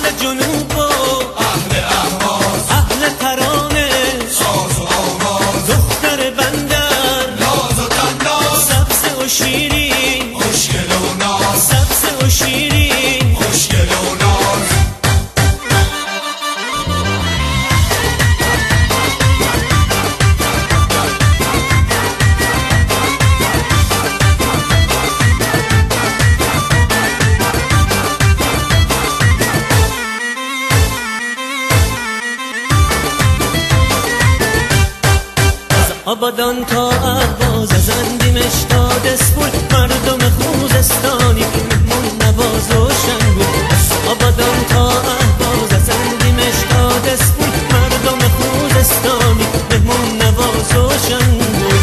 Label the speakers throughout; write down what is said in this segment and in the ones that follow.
Speaker 1: اهل جنوب و
Speaker 2: اهل اهواز،
Speaker 1: اهل ترانه،
Speaker 2: ساز و آواز،
Speaker 1: دختر بندر،
Speaker 2: ناز و طناز،
Speaker 1: سبز و شیرین،
Speaker 2: خوشگل و ناز،
Speaker 1: سبز و شیرین،
Speaker 2: خوشگل و ناز.
Speaker 1: آبادان تا اهواز، از اندیمش تا دسپول، مردم خوزستانی مهمون نواز و شنگول. از آبادان تا اهواز، از اندیمش تا دسپول، مردم خوزستانی مهمون نواز و شنگول.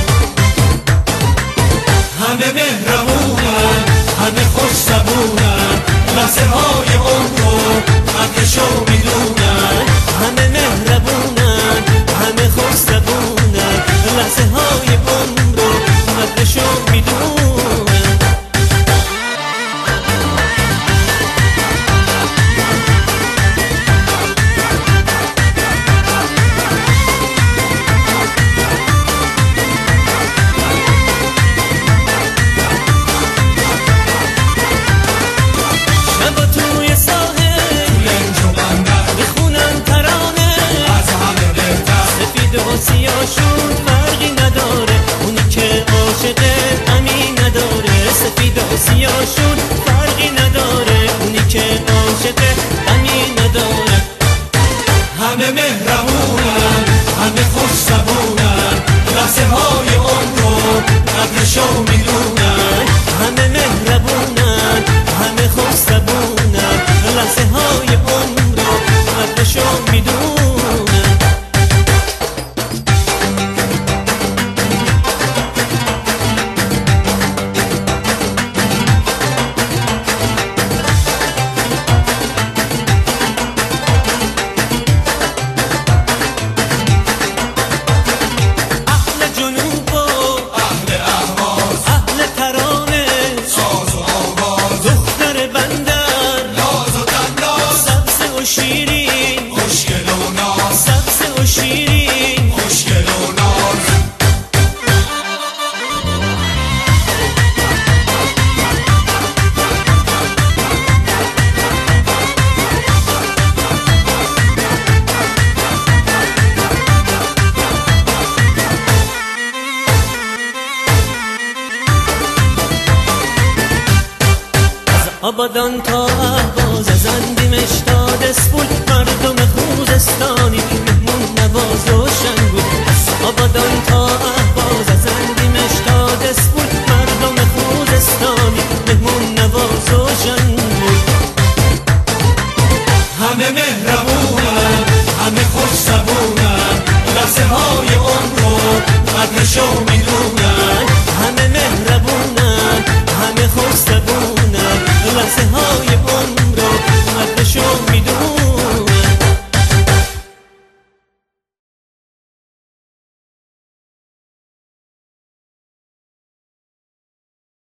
Speaker 2: همه مهربونن، همه خوش زبونن، لحظه های عمر رو قدرشو میدونن.
Speaker 1: همه مهربونن، همه خوش زبونن، لحظه های عمر رو قدرشو میدونن. شبا توی ساحل
Speaker 2: لنج و بندر
Speaker 1: میخونن ترانه،
Speaker 2: از همه بهتر،
Speaker 1: سفید و سیاهشون فرقی نداره، اونی که عاشق غمی نداره. سفید و سیاهشون فرقی نداره، اونی که عاشق غمی نداره.
Speaker 2: همه مهربونن، همه خوش زبونن، لحظه های عمر رو قدرشو میدونن.
Speaker 1: همه مهربونن، همه خوش زبونن، لحظه های عمر رو قدرشو میدونن. اهل جنوب و
Speaker 2: اهل اهواز،
Speaker 1: اهل ترانه،
Speaker 2: ساز و آواز،
Speaker 1: دختر بندر،
Speaker 2: ناز و طناز،
Speaker 1: سبز و شیرین،
Speaker 2: خوشگل و ناز،
Speaker 1: سبز و شیرین.
Speaker 2: خوشگل و ناز.
Speaker 1: آبادان تا اهواز، از اندیمش تا دسپول، مردم خوزستانی مهمون نواز و شنگول. از آبادان تا اهواز، از اندیمش تا دسپول، مردم خوزستانی مهمون نواز و شنگول.
Speaker 2: همه مهربونن، همه خوش زبونن، لحظه های عمر رو قدرشو میدونن.